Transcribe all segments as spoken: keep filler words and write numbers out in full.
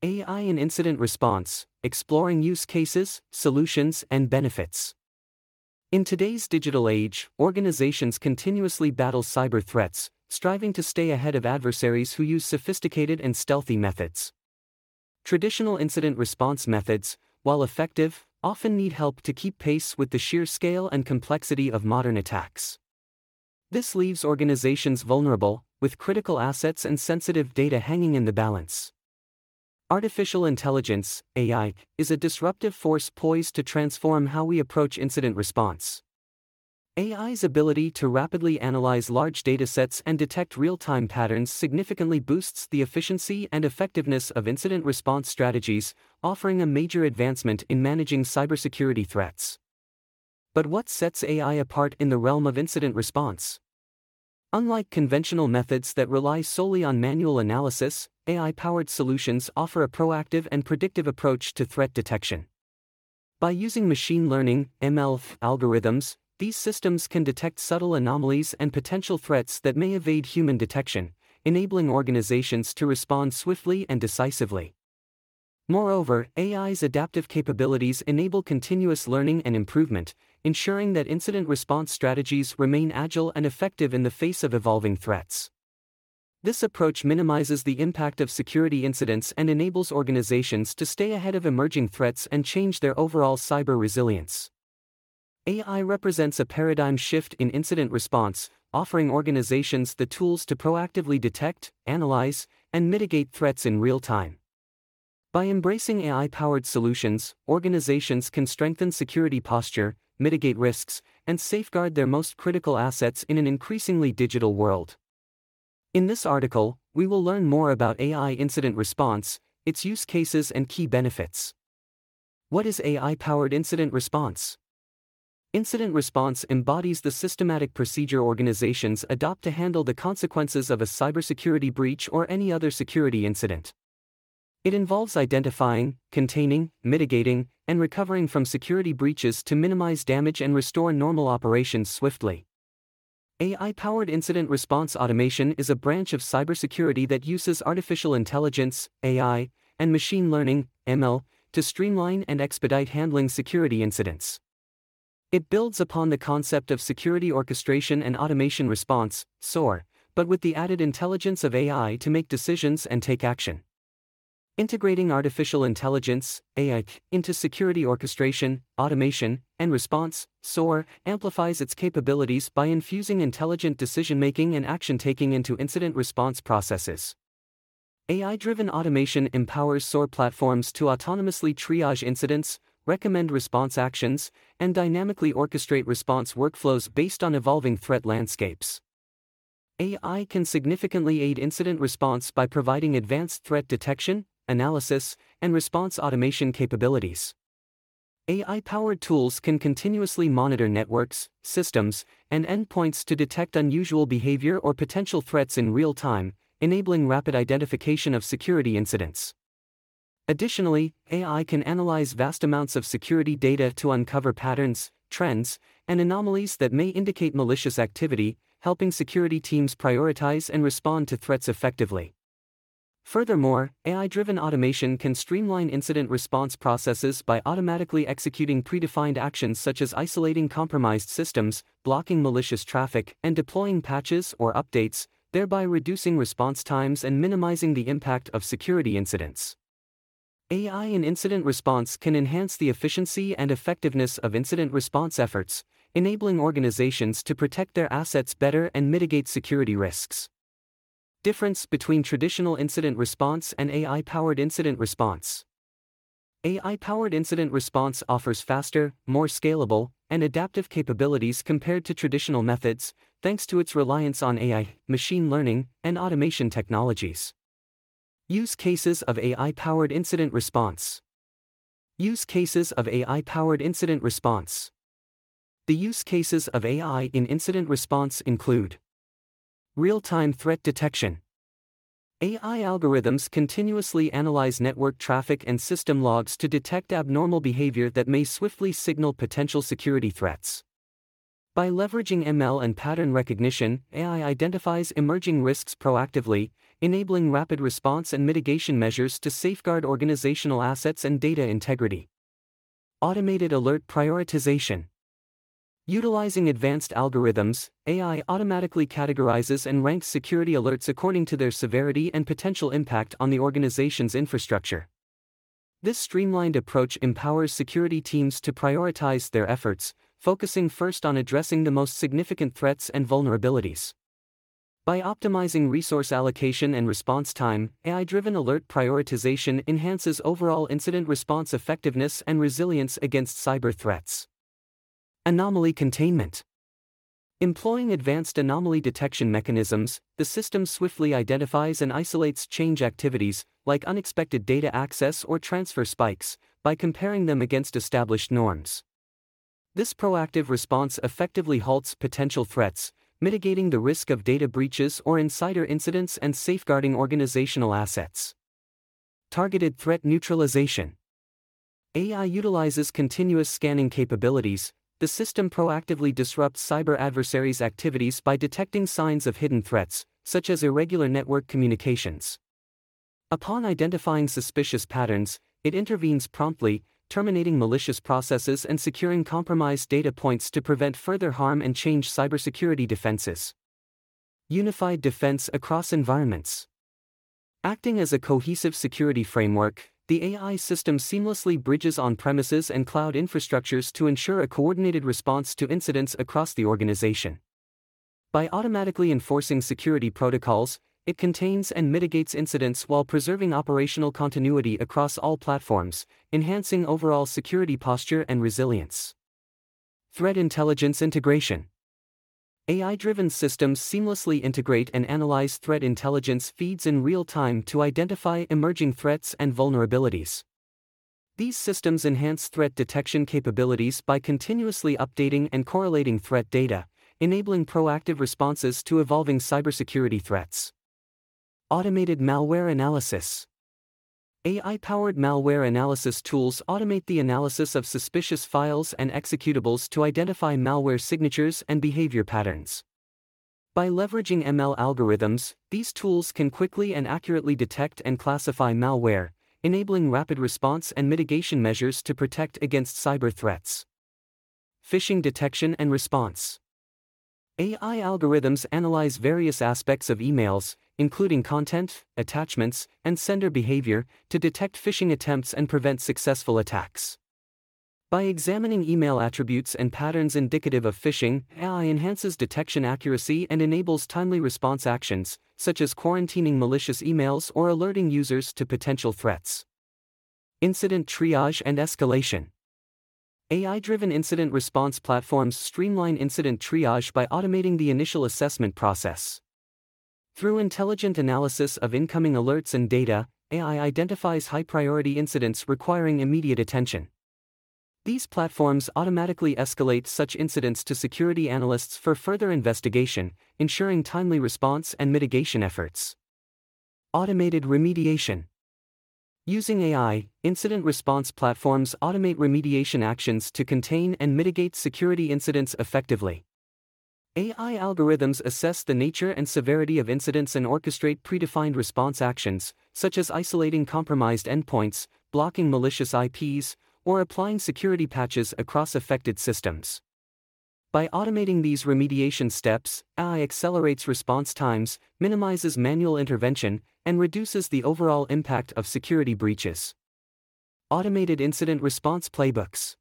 A I in Incident Response, Exploring Use Cases, Solutions, and Benefits. In today's digital age, organizations continuously battle cyber threats, striving to stay ahead of adversaries who use sophisticated and stealthy methods. Traditional incident response methods, while effective, often need help to keep pace with the sheer scale and complexity of modern attacks. This leaves organizations vulnerable, with critical assets and sensitive data hanging in the balance. Artificial intelligence, A I, is a disruptive force poised to transform how we approach incident response. A I's ability to rapidly analyze large datasets and detect real-time patterns significantly boosts the efficiency and effectiveness of incident response strategies, offering a major advancement in managing cybersecurity threats. But what sets A I apart in the realm of incident response? Unlike conventional methods that rely solely on manual analysis, A I-powered solutions offer a proactive and predictive approach to threat detection. By using machine learning (M L) algorithms, these systems can detect subtle anomalies and potential threats that may evade human detection, enabling organizations to respond swiftly and decisively. Moreover, A I's adaptive capabilities enable continuous learning and improvement, ensuring that incident response strategies remain agile and effective in the face of evolving threats. This approach minimizes the impact of security incidents and enables organizations to stay ahead of emerging threats and change their overall cyber resilience. A I represents a paradigm shift in incident response, offering organizations the tools to proactively detect, analyze, and mitigate threats in real time. By embracing A I-powered solutions, organizations can strengthen security posture, mitigate risks, and safeguard their most critical assets in an increasingly digital world. In this article, we will learn more about A I incident response, its use cases and key benefits. What is A I-powered incident response? Incident response embodies the systematic procedure organizations adopt to handle the consequences of a cybersecurity breach or any other security incident. It involves identifying, containing, mitigating, and recovering from security breaches to minimize damage and restore normal operations swiftly. A I-powered incident response automation is a branch of cybersecurity that uses artificial intelligence, A I, and machine learning, M L, to streamline and expedite handling security incidents. It builds upon the concept of security orchestration and automation response, S O A R, but with the added intelligence of A I to make decisions and take action. Integrating artificial intelligence, A I, into security orchestration, automation, and response, S O A R amplifies its capabilities by infusing intelligent decision-making and action-taking into incident response processes. A I-driven automation empowers S O A R platforms to autonomously triage incidents, recommend response actions, and dynamically orchestrate response workflows based on evolving threat landscapes. A I can significantly aid incident response by providing advanced threat detection, analysis, and response automation capabilities. A I-powered tools can continuously monitor networks, systems, and endpoints to detect unusual behavior or potential threats in real time, enabling rapid identification of security incidents. Additionally, A I can analyze vast amounts of security data to uncover patterns, trends, and anomalies that may indicate malicious activity, helping security teams prioritize and respond to threats effectively. Furthermore, A I-driven automation can streamline incident response processes by automatically executing predefined actions such as isolating compromised systems, blocking malicious traffic, and deploying patches or updates, thereby reducing response times and minimizing the impact of security incidents. A I in incident response can enhance the efficiency and effectiveness of incident response efforts, enabling organizations to protect their assets better and mitigate security risks. Difference between traditional incident response and A I-powered incident response. A I-powered incident response offers faster, more scalable, and adaptive capabilities compared to traditional methods, thanks to its reliance on A I, machine learning, and automation technologies. Use cases of A I-powered incident response. Use cases of A I-powered incident response. The use cases of A I in incident response include real-time threat detection. A I algorithms continuously analyze network traffic and system logs to detect abnormal behavior that may swiftly signal potential security threats. By leveraging M L and pattern recognition, A I identifies emerging risks proactively, enabling rapid response and mitigation measures to safeguard organizational assets and data integrity. Automated alert prioritization. Utilizing advanced algorithms, A I automatically categorizes and ranks security alerts according to their severity and potential impact on the organization's infrastructure. This streamlined approach empowers security teams to prioritize their efforts, focusing first on addressing the most significant threats and vulnerabilities. By optimizing resource allocation and response time, A I-driven alert prioritization enhances overall incident response effectiveness and resilience against cyber threats. Anomaly containment. Employing advanced anomaly detection mechanisms, the system swiftly identifies and isolates change activities, like unexpected data access or transfer spikes, by comparing them against established norms. This proactive response effectively halts potential threats, mitigating the risk of data breaches or insider incidents and safeguarding organizational assets. Targeted threat neutralization. A I utilizes continuous scanning capabilities. The system proactively disrupts cyber adversaries' activities by detecting signs of hidden threats, such as irregular network communications. Upon identifying suspicious patterns, it intervenes promptly, terminating malicious processes and securing compromised data points to prevent further harm and change cybersecurity defenses. Unified defense across environments. Acting as a cohesive security framework, the A I system seamlessly bridges on-premises and cloud infrastructures to ensure a coordinated response to incidents across the organization. By automatically enforcing security protocols, it contains and mitigates incidents while preserving operational continuity across all platforms, enhancing overall security posture and resilience. Threat intelligence integration. A I-driven systems seamlessly integrate and analyze threat intelligence feeds in real time to identify emerging threats and vulnerabilities. These systems enhance threat detection capabilities by continuously updating and correlating threat data, enabling proactive responses to evolving cybersecurity threats. Automated malware analysis. A I-powered malware analysis tools automate the analysis of suspicious files and executables to identify malware signatures and behavior patterns. By leveraging M L algorithms, these tools can quickly and accurately detect and classify malware, enabling rapid response and mitigation measures to protect against cyber threats. Phishing detection and response. A I algorithms analyze various aspects of emails, including content, attachments, and sender behavior, to detect phishing attempts and prevent successful attacks. By examining email attributes and patterns indicative of phishing, A I enhances detection accuracy and enables timely response actions, such as quarantining malicious emails or alerting users to potential threats. Incident triage and escalation. A I-driven incident response platforms streamline incident triage by automating the initial assessment process. Through intelligent analysis of incoming alerts and data, A I identifies high-priority incidents requiring immediate attention. These platforms automatically escalate such incidents to security analysts for further investigation, ensuring timely response and mitigation efforts. Automated remediation. Using A I, incident response platforms automate remediation actions to contain and mitigate security incidents effectively. A I algorithms assess the nature and severity of incidents and orchestrate predefined response actions, such as isolating compromised endpoints, blocking malicious I Ps, or applying security patches across affected systems. By automating these remediation steps, A I accelerates response times, minimizes manual intervention, and reduces the overall impact of security breaches. Automated incident response playbooks.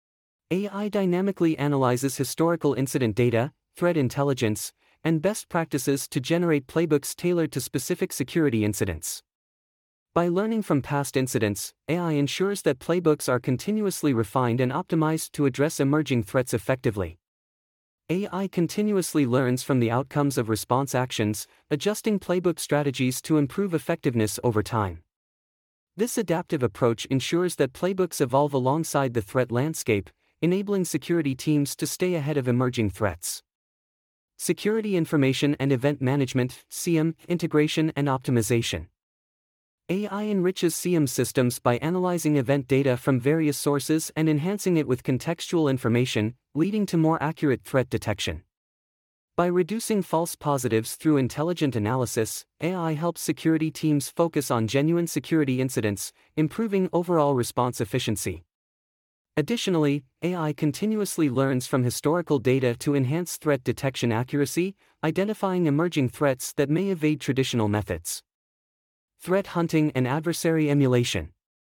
A I dynamically analyzes historical incident data, threat intelligence, and best practices to generate playbooks tailored to specific security incidents. By learning from past incidents, A I ensures that playbooks are continuously refined and optimized to address emerging threats effectively. A I continuously learns from the outcomes of response actions, adjusting playbook strategies to improve effectiveness over time. This adaptive approach ensures that playbooks evolve alongside the threat landscape, enabling security teams to stay ahead of emerging threats. Security Information and Event Management (S I E M) integration and optimization. A I enriches C M systems by analyzing event data from various sources and enhancing it with contextual information, leading to more accurate threat detection. By reducing false positives through intelligent analysis, A I helps security teams focus on genuine security incidents, improving overall response efficiency. Additionally, A I continuously learns from historical data to enhance threat detection accuracy, identifying emerging threats that may evade traditional methods. Threat hunting and adversary emulation.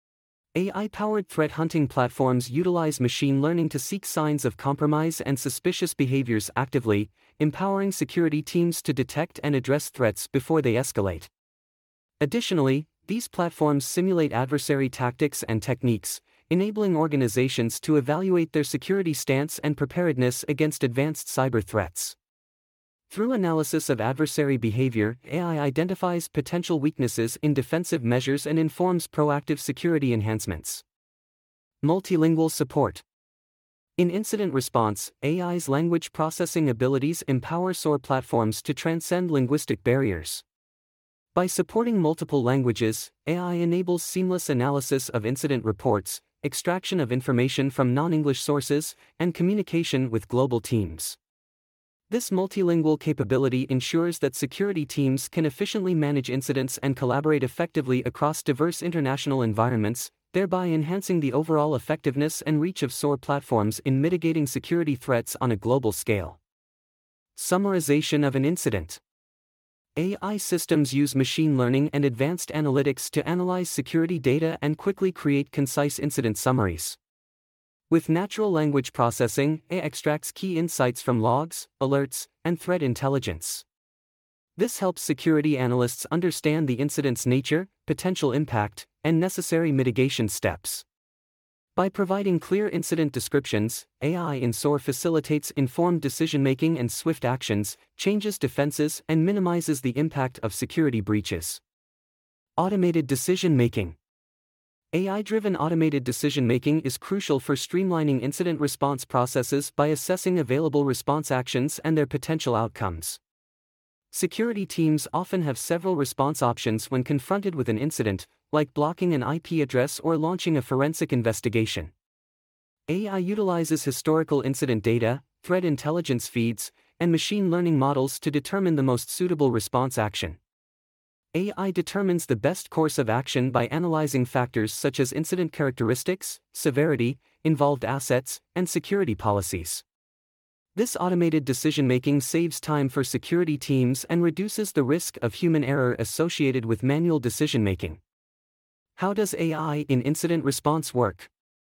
A I-powered threat hunting platforms utilize machine learning to seek signs of compromise and suspicious behaviors actively, empowering security teams to detect and address threats before they escalate. Additionally, these platforms simulate adversary tactics and techniques, enabling organizations to evaluate their security stance and preparedness against advanced cyber threats. Through analysis of adversary behavior, A I identifies potential weaknesses in defensive measures and informs proactive security enhancements. Multilingual support. In incident response, A I's language processing abilities empower S O A R platforms to transcend linguistic barriers. By supporting multiple languages, A I enables seamless analysis of incident reports, extraction of information from non-English sources, and communication with global teams. This multilingual capability ensures that security teams can efficiently manage incidents and collaborate effectively across diverse international environments, thereby enhancing the overall effectiveness and reach of S O A R platforms in mitigating security threats on a global scale. Summarization of an incident. A I systems use machine learning and advanced analytics to analyze security data and quickly create concise incident summaries. With natural language processing, A I extracts key insights from logs, alerts, and threat intelligence. This helps security analysts understand the incident's nature, potential impact, and necessary mitigation steps. By providing clear incident descriptions, A I in S O A R facilitates informed decision-making and swift actions, changes defenses, and minimizes the impact of security breaches. Automated decision-making. A I-driven automated decision-making is crucial for streamlining incident response processes by assessing available response actions and their potential outcomes. Security teams often have several response options when confronted with an incident, like blocking an I P address or launching a forensic investigation. A I utilizes historical incident data, threat intelligence feeds, and machine learning models to determine the most suitable response action. A I determines the best course of action by analyzing factors such as incident characteristics, severity, involved assets, and security policies. This automated decision-making saves time for security teams and reduces the risk of human error associated with manual decision-making. How does A I in incident response work?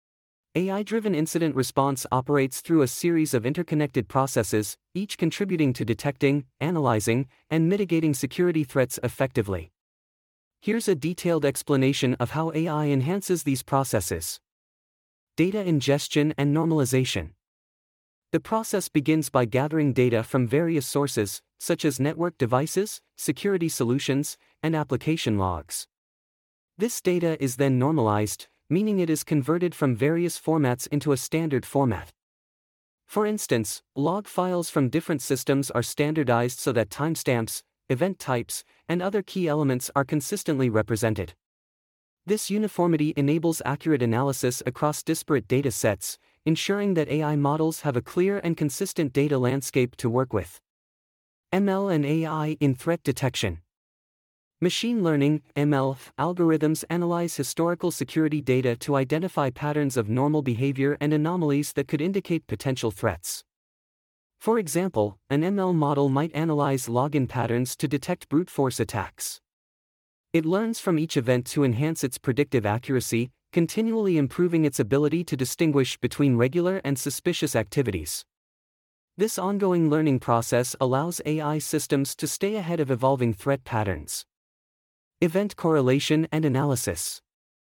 A I-driven incident response operates through a series of interconnected processes, each contributing to detecting, analyzing, and mitigating security threats effectively. Here's a detailed explanation of how A I enhances these processes. Data ingestion and normalization. The process begins by gathering data from various sources, such as network devices, security solutions, and application logs. This data is then normalized, meaning it is converted from various formats into a standard format. For instance, log files from different systems are standardized so that timestamps, event types, and other key elements are consistently represented. This uniformity enables accurate analysis across disparate data sets, ensuring that A I models have a clear and consistent data landscape to work with. M L and A I in threat detection. Machine learning, M L, algorithms analyze historical security data to identify patterns of normal behavior and anomalies that could indicate potential threats. For example, an M L model might analyze login patterns to detect brute force attacks. It learns from each event to enhance its predictive accuracy, continually improving its ability to distinguish between regular and suspicious activities. This ongoing learning process allows A I systems to stay ahead of evolving threat patterns. Event correlation and analysis.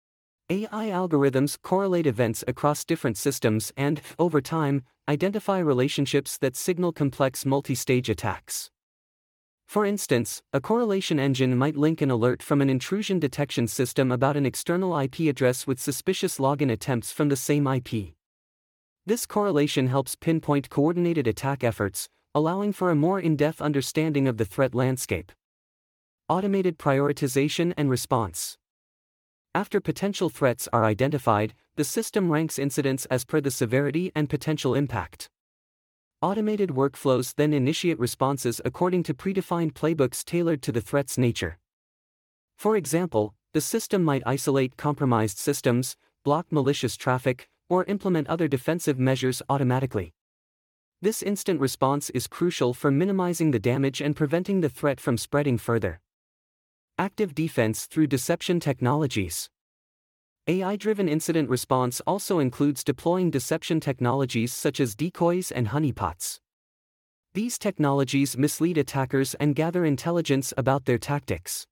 A I algorithms correlate events across different systems and, over time, identify relationships that signal complex multi-stage attacks. For instance, a correlation engine might link an alert from an intrusion detection system about an external I P address with suspicious login attempts from the same I P. This correlation helps pinpoint coordinated attack efforts, allowing for a more in-depth understanding of the threat landscape. Automated prioritization and response. After potential threats are identified, the system ranks incidents as per the severity and potential impact. Automated workflows then initiate responses according to predefined playbooks tailored to the threat's nature. For example, the system might isolate compromised systems, block malicious traffic, or implement other defensive measures automatically. This instant response is crucial for minimizing the damage and preventing the threat from spreading further. Active defense through deception technologies. A I-driven incident response also includes deploying deception technologies such as decoys and honeypots. These technologies mislead attackers and gather intelligence about their tactics.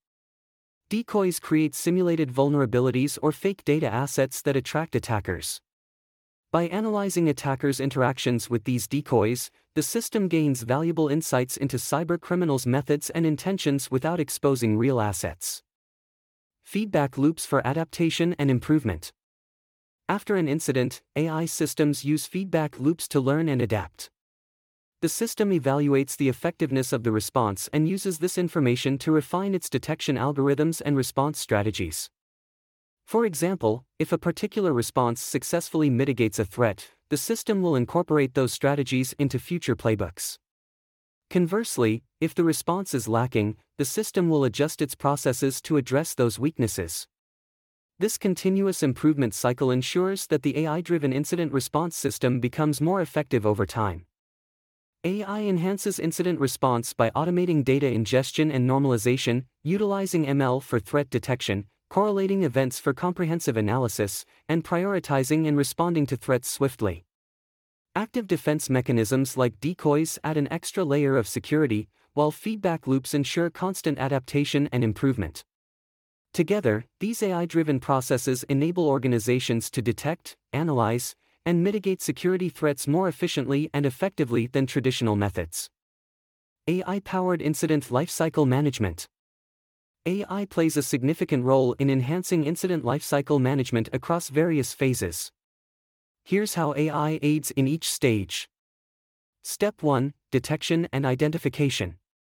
Decoys create simulated vulnerabilities or fake data assets that attract attackers. By analyzing attackers' interactions with these decoys, the system gains valuable insights into cybercriminals' methods and intentions without exposing real assets. Feedback loops for adaptation and improvement. After an incident, A I systems use feedback loops to learn and adapt. The system evaluates the effectiveness of the response and uses this information to refine its detection algorithms and response strategies. For example, if a particular response successfully mitigates a threat, the system will incorporate those strategies into future playbooks. Conversely, if the response is lacking, the system will adjust its processes to address those weaknesses. This continuous improvement cycle ensures that the A I-driven incident response system becomes more effective over time. A I enhances incident response by automating data ingestion and normalization, utilizing M L for threat detection, correlating events for comprehensive analysis, and prioritizing and responding to threats swiftly. Active defense mechanisms like decoys add an extra layer of security, while feedback loops ensure constant adaptation and improvement. Together, these A I-driven processes enable organizations to detect, analyze, and mitigate security threats more efficiently and effectively than traditional methods. A I-powered incident lifecycle management. A I plays a significant role in enhancing incident lifecycle management across various phases. Here's how A I aids in each stage. Step one. Detection and identification.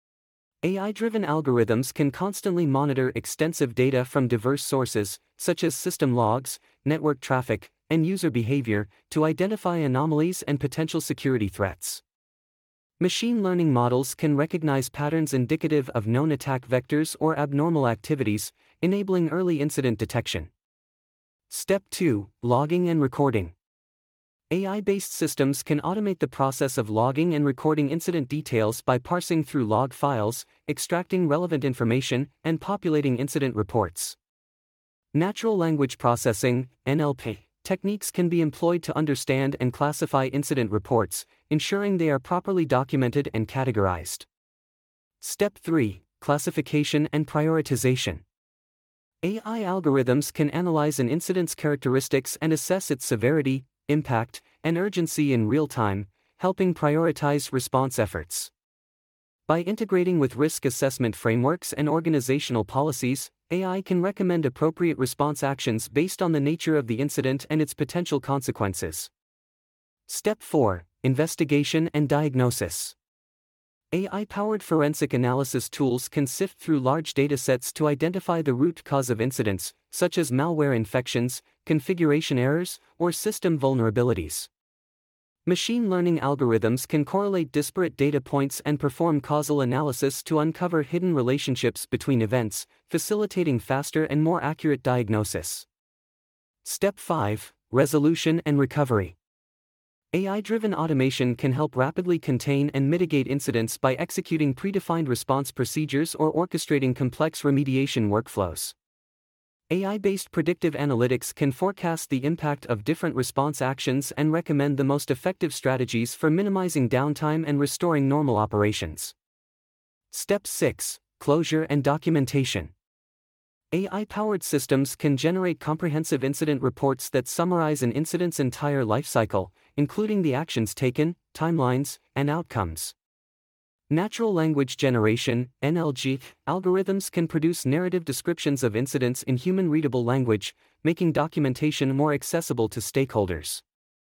A I-driven algorithms can constantly monitor extensive data from diverse sources, such as system logs, network traffic, and user behavior, to identify anomalies and potential security threats. Machine learning models can recognize patterns indicative of known attack vectors or abnormal activities, enabling early incident detection. Step two. Logging and recording. A I-based systems can automate the process of logging and recording incident details by parsing through log files, extracting relevant information, and populating incident reports. Natural language processing, N L P, techniques can be employed to understand and classify incident reports, ensuring they are properly documented and categorized. Step three. Classification and prioritization. A I algorithms can analyze an incident's characteristics and assess its severity, impact, and urgency in real time, helping prioritize response efforts. By integrating with risk assessment frameworks and organizational policies, A I can recommend appropriate response actions based on the nature of the incident and its potential consequences. Step four. Investigation and diagnosis. A I-powered forensic analysis tools can sift through large datasets to identify the root cause of incidents, such as malware infections, configuration errors, or system vulnerabilities. Machine learning algorithms can correlate disparate data points and perform causal analysis to uncover hidden relationships between events, facilitating faster and more accurate diagnosis. Step five. Resolution and recovery. A I-driven automation can help rapidly contain and mitigate incidents by executing predefined response procedures or orchestrating complex remediation workflows. A I-based predictive analytics can forecast the impact of different response actions and recommend the most effective strategies for minimizing downtime and restoring normal operations. Step six. Closure and documentation. A I-powered systems can generate comprehensive incident reports that summarize an incident's entire lifecycle, including the actions taken, timelines, and outcomes. Natural language generation, N L G, algorithms can produce narrative descriptions of incidents in human-readable language, making documentation more accessible to stakeholders.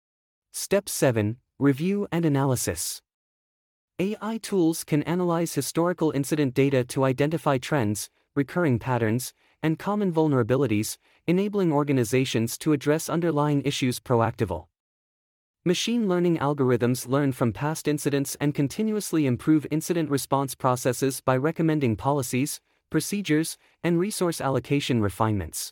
Step seven. Review and analysis. A I tools can analyze historical incident data to identify trends, recurring patterns, and common vulnerabilities, enabling organizations to address underlying issues proactively. Machine learning algorithms learn from past incidents and continuously improve incident response processes by recommending policies, procedures, and resource allocation refinements.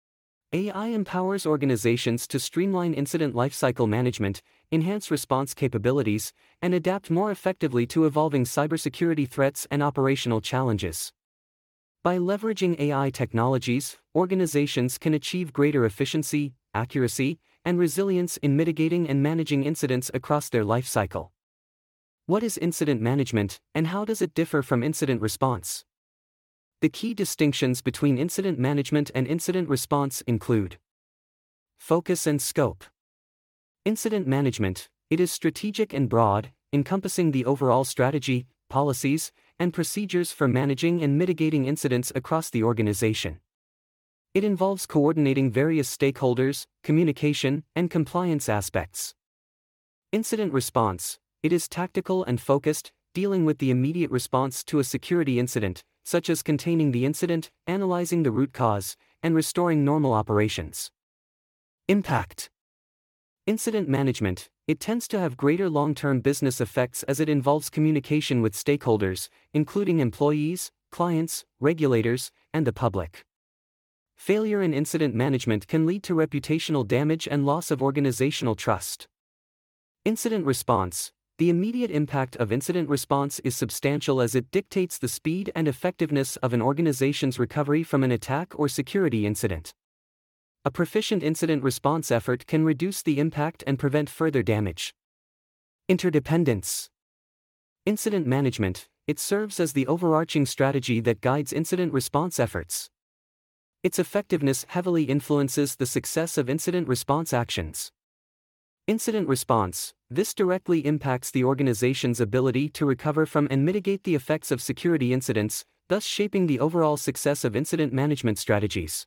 A I empowers organizations to streamline incident lifecycle management, enhance response capabilities, and adapt more effectively to evolving cybersecurity threats and operational challenges. By leveraging A I technologies, organizations can achieve greater efficiency, accuracy, and resilience in mitigating and managing incidents across their lifecycle. What is incident management, and how does it differ from incident response? The key distinctions between incident management and incident response include focus and scope. Incident management, it is strategic and broad, encompassing the overall strategy, policies, and procedures for managing and mitigating incidents across the organization. It involves coordinating various stakeholders, communication, and compliance aspects. Incident response, it is tactical and focused, dealing with the immediate response to a security incident, such as containing the incident, analyzing the root cause, and restoring normal operations. Impact. Incident management, it tends to have greater long-term business effects as it involves communication with stakeholders, including employees, clients, regulators, and the public. Failure in incident management can lead to reputational damage and loss of organizational trust. Incident response, the immediate impact of incident response is substantial as it dictates the speed and effectiveness of an organization's recovery from an attack or security incident. A proficient incident response effort can reduce the impact and prevent further damage. Interdependence. Incident management, it serves as the overarching strategy that guides incident response efforts. Its effectiveness heavily influences the success of incident response actions. Incident response, this directly impacts the organization's ability to recover from and mitigate the effects of security incidents, thus shaping the overall success of incident management strategies.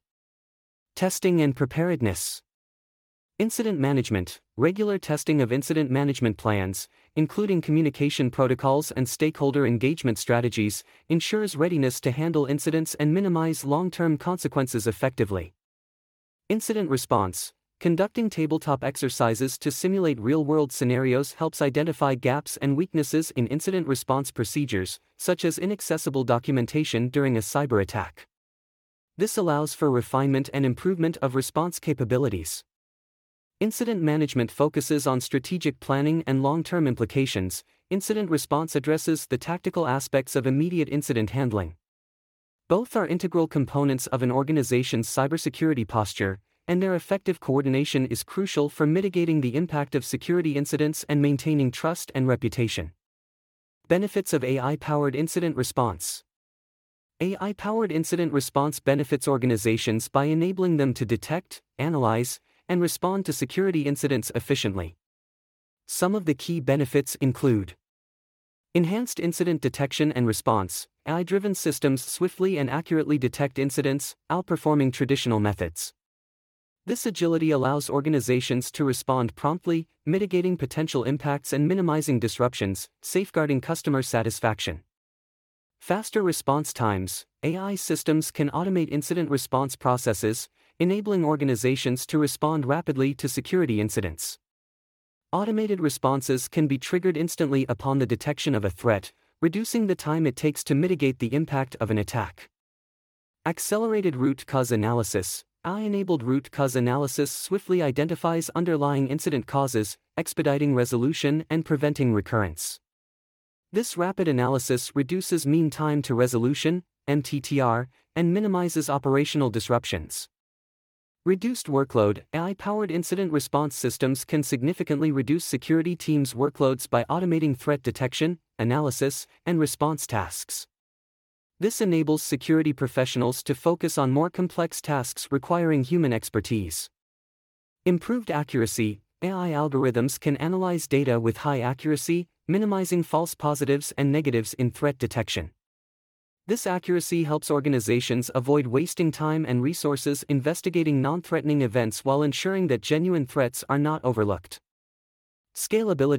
Testing and preparedness. Incident management, regular testing of incident management plans, including communication protocols and stakeholder engagement strategies, ensures readiness to handle incidents and minimize long-term consequences effectively. Incident response, conducting tabletop exercises to simulate real-world scenarios helps identify gaps and weaknesses in incident response procedures, such as inaccessible documentation during a cyber attack. This allows for refinement and improvement of response capabilities. Incident management focuses on strategic planning and long-term implications. Incident response addresses the tactical aspects of immediate incident handling. Both are integral components of an organization's cybersecurity posture, and their effective coordination is crucial for mitigating the impact of security incidents and maintaining trust and reputation. Benefits of A I-powered incident response. A I-powered incident response benefits organizations by enabling them to detect, analyze, and respond to security incidents efficiently. Some of the key benefits include enhanced incident detection and response. A I-driven systems swiftly and accurately detect incidents, outperforming traditional methods. This agility allows organizations to respond promptly, mitigating potential impacts and minimizing disruptions, safeguarding customer satisfaction. Faster response times. A I systems can automate incident response processes, enabling organizations to respond rapidly to security incidents. Automated responses can be triggered instantly upon the detection of a threat, reducing the time it takes to mitigate the impact of an attack. Accelerated root cause analysis. A I-enabled root cause analysis swiftly identifies underlying incident causes, expediting resolution and preventing recurrence. This rapid analysis reduces mean time to resolution, M T T R, and minimizes operational disruptions. Reduced workload. A I-powered incident response systems can significantly reduce security teams' workloads by automating threat detection, analysis, and response tasks. This enables security professionals to focus on more complex tasks requiring human expertise. Improved accuracy. A I algorithms can analyze data with high accuracy, minimizing false positives and negatives in threat detection. This accuracy helps organizations avoid wasting time and resources investigating non-threatening events while ensuring that genuine threats are not overlooked. Scalability.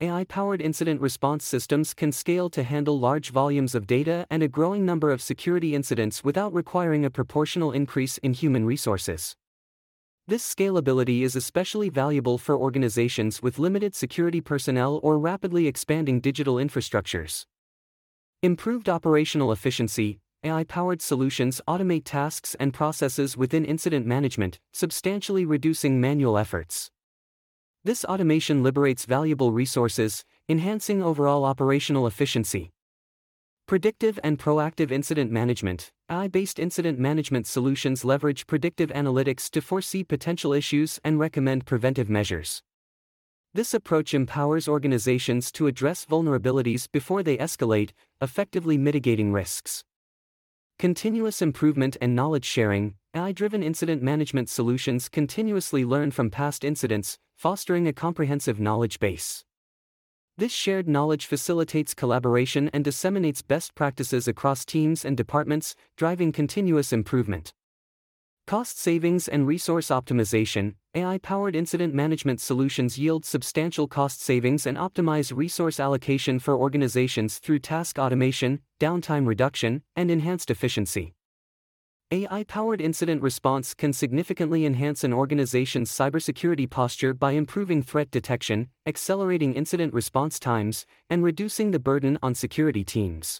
A I-powered incident response systems can scale to handle large volumes of data and a growing number of security incidents without requiring a proportional increase in human resources. This scalability is especially valuable for organizations with limited security personnel or rapidly expanding digital infrastructures. Improved operational efficiency. A I-powered solutions automate tasks and processes within incident management, substantially reducing manual efforts. This automation liberates valuable resources, enhancing overall operational efficiency. Predictive and proactive incident management. A I-based incident management solutions leverage predictive analytics to foresee potential issues and recommend preventive measures. This approach empowers organizations to address vulnerabilities before they escalate, effectively mitigating risks. Continuous improvement and knowledge sharing. A I-driven incident management solutions continuously learn from past incidents, fostering a comprehensive knowledge base. This shared knowledge facilitates collaboration and disseminates best practices across teams and departments, driving continuous improvement. Cost savings and resource optimization. A I-powered incident management solutions yield substantial cost savings and optimize resource allocation for organizations through task automation, downtime reduction, and enhanced efficiency. A I-powered incident response can significantly enhance an organization's cybersecurity posture by improving threat detection, accelerating incident response times, and reducing the burden on security teams.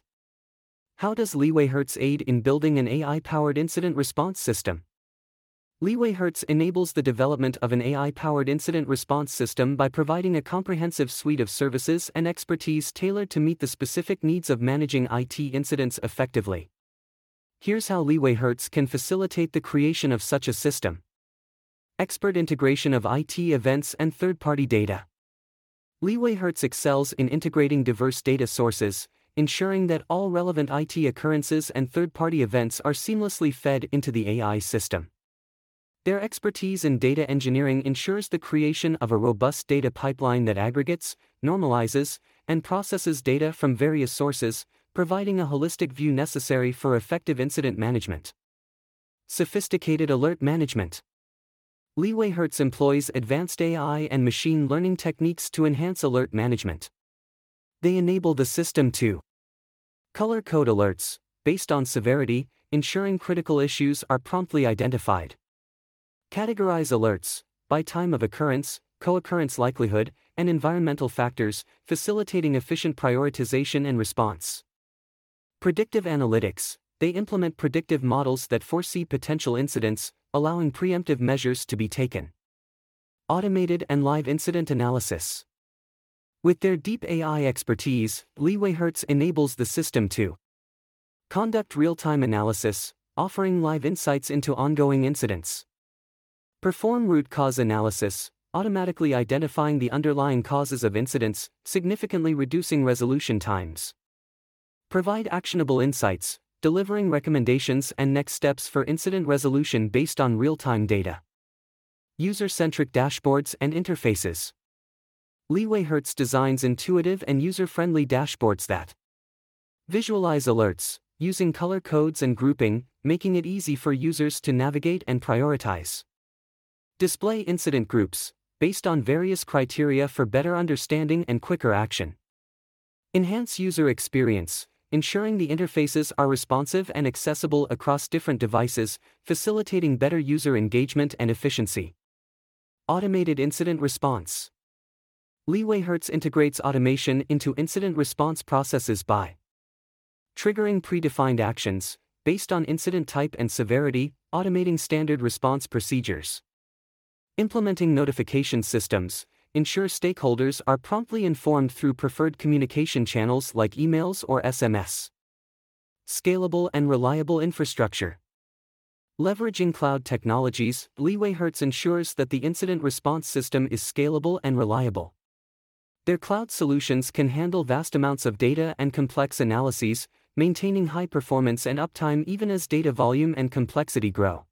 How does LeewayHertz aid in building an A I-powered incident response system? LeewayHertz enables the development of an A I-powered incident response system by providing a comprehensive suite of services and expertise tailored to meet the specific needs of managing I T incidents effectively. Here's how LeewayHertz can facilitate the creation of such a system. Expert integration of I T events and third-party data. LeewayHertz excels in integrating diverse data sources, ensuring that all relevant I T occurrences and third-party events are seamlessly fed into the A I system. Their expertise in data engineering ensures the creation of a robust data pipeline that aggregates, normalizes, and processes data from various sources, providing a holistic view necessary for effective incident management. Sophisticated alert management. LeewayHertz employs advanced A I and machine learning techniques to enhance alert management. They enable the system to color code alerts, based on severity, ensuring critical issues are promptly identified. Categorize alerts, by time of occurrence, co-occurrence likelihood, and environmental factors, facilitating efficient prioritization and response. Predictive analytics. They implement predictive models that foresee potential incidents, allowing preemptive measures to be taken. Automated and live incident analysis. With their deep A I expertise, LeewayHertz enables the system to conduct real-time analysis, offering live insights into ongoing incidents. Perform root cause analysis, automatically identifying the underlying causes of incidents, significantly reducing resolution times. Provide actionable insights, delivering recommendations and next steps for incident resolution based on real-time data. User-centric dashboards and interfaces. LeewayHertz designs intuitive and user-friendly dashboards that visualize alerts, using color codes and grouping, making it easy for users to navigate and prioritize. Display incident groups, based on various criteria for better understanding and quicker action. Enhance user experience, ensuring the interfaces are responsive and accessible across different devices, facilitating better user engagement and efficiency. Automated incident response. LeewayHertz integrates automation into incident response processes by triggering predefined actions, based on incident type and severity, automating standard response procedures. Implementing notification systems, ensure stakeholders are promptly informed through preferred communication channels like emails or S M S. Scalable and reliable infrastructure. Leveraging cloud technologies, LeewayHertz ensures that the incident response system is scalable and reliable. Their cloud solutions can handle vast amounts of data and complex analyses, maintaining high performance and uptime even as data volume and complexity grow.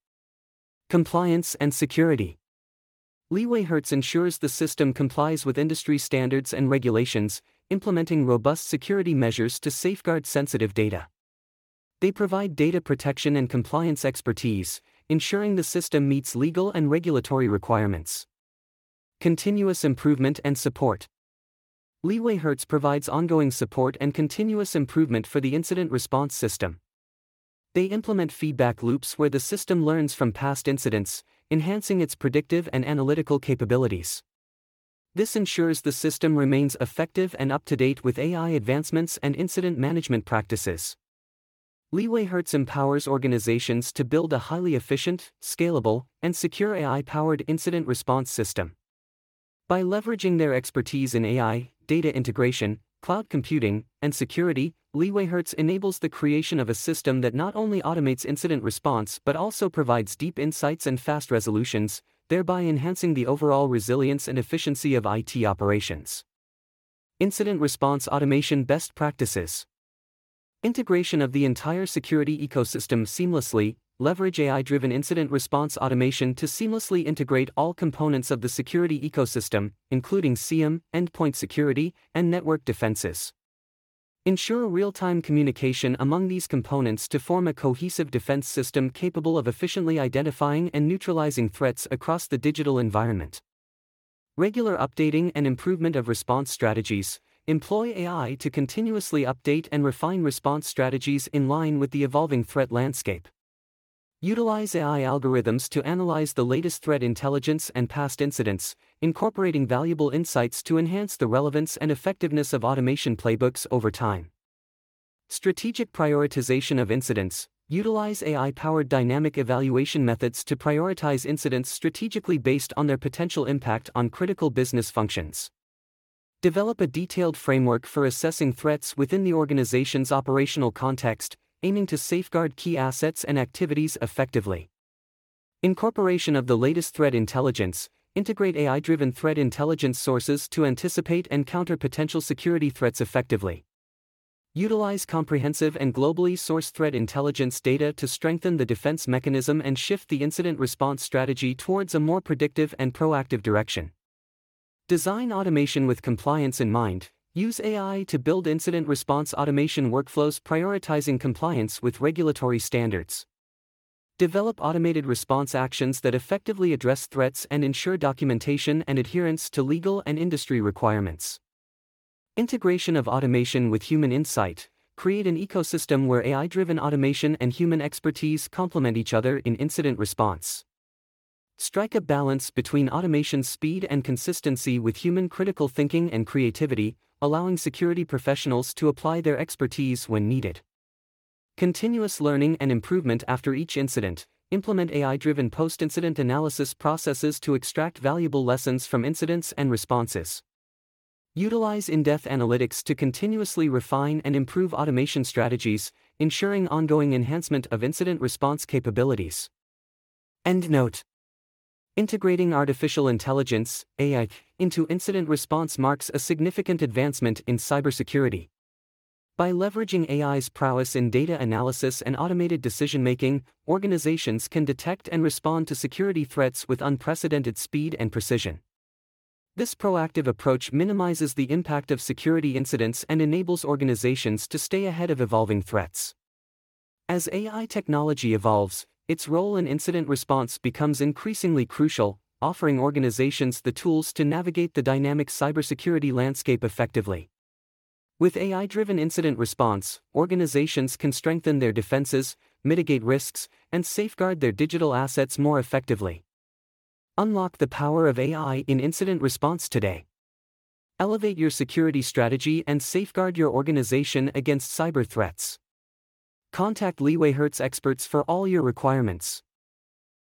Compliance and security. LeewayHertz ensures the system complies with industry standards and regulations, implementing robust security measures to safeguard sensitive data. They provide data protection and compliance expertise, ensuring the system meets legal and regulatory requirements. Continuous improvement and support. LeewayHertz provides ongoing support and continuous improvement for the incident response system. They implement feedback loops where the system learns from past incidents, enhancing its predictive and analytical capabilities. This ensures the system remains effective and up-to-date with A I advancements and incident management practices. LeewayHertz empowers organizations to build a highly efficient, scalable, and secure A I-powered incident response system. By leveraging their expertise in A I, data integration, cloud computing, and security, LeewayHertz enables the creation of a system that not only automates incident response but also provides deep insights and fast resolutions, thereby enhancing the overall resilience and efficiency of I T operations. Incident response automation best practices. Integration of the entire security ecosystem seamlessly. Leverage A I-driven incident response automation to seamlessly integrate all components of the security ecosystem, including C I A M, endpoint security, and network defenses. Ensure real-time communication among these components to form a cohesive defense system capable of efficiently identifying and neutralizing threats across the digital environment. Regular updating and improvement of response strategies. Employ A I to continuously update and refine response strategies in line with the evolving threat landscape. Utilize A I algorithms to analyze the latest threat intelligence and past incidents, incorporating valuable insights to enhance the relevance and effectiveness of automation playbooks over time. Strategic prioritization of incidents. Utilize A I-powered dynamic evaluation methods to prioritize incidents strategically based on their potential impact on critical business functions. Develop a detailed framework for assessing threats within the organization's operational context, aiming to safeguard key assets and activities effectively. Incorporation of the latest threat intelligence. Integrate A I-driven threat intelligence sources to anticipate and counter potential security threats effectively. Utilize comprehensive and globally sourced threat intelligence data to strengthen the defense mechanism and shift the incident response strategy towards a more predictive and proactive direction. Design automation with compliance in mind. Use A I to build incident response automation workflows prioritizing compliance with regulatory standards. Develop automated response actions that effectively address threats and ensure documentation and adherence to legal and industry requirements. Integration of automation with human insight. Create an ecosystem where A I-driven automation and human expertise complement each other in incident response. Strike a balance between automation speed and consistency with human critical thinking and creativity, allowing security professionals to apply their expertise when needed. Continuous learning and improvement after each incident. Implement A I-driven post-incident analysis processes to extract valuable lessons from incidents and responses. Utilize in-depth analytics to continuously refine and improve automation strategies, ensuring ongoing enhancement of incident response capabilities. Endnote. Integrating artificial intelligence, A I, into incident response marks a significant advancement in cybersecurity. By leveraging A I's prowess in data analysis and automated decision-making, organizations can detect and respond to security threats with unprecedented speed and precision. This proactive approach minimizes the impact of security incidents and enables organizations to stay ahead of evolving threats. As A I technology evolves, its role in incident response becomes increasingly crucial, offering organizations the tools to navigate the dynamic cybersecurity landscape effectively. With A I-driven incident response, organizations can strengthen their defenses, mitigate risks, and safeguard their digital assets more effectively. Unlock the power of A I in incident response today. Elevate your security strategy and safeguard your organization against cyber threats. Contact LeewayHertz experts for all your requirements.